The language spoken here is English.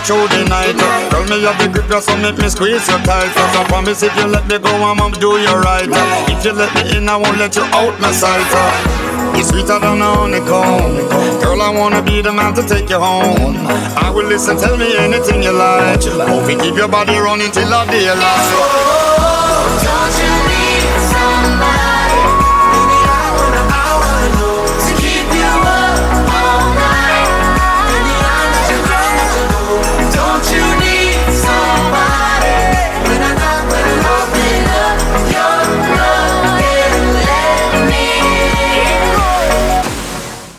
through the night. Girl, me have the grip, so make me squeeze you tight. Cause I promise if you let me go, I'ma do you right. If you let me in, I won't let you out my sight. You're sweeter than a honeycomb. Girl, I wanna be the man to take you home. I will listen, tell me anything you like. Hope you keep your body running till the daylight. Touch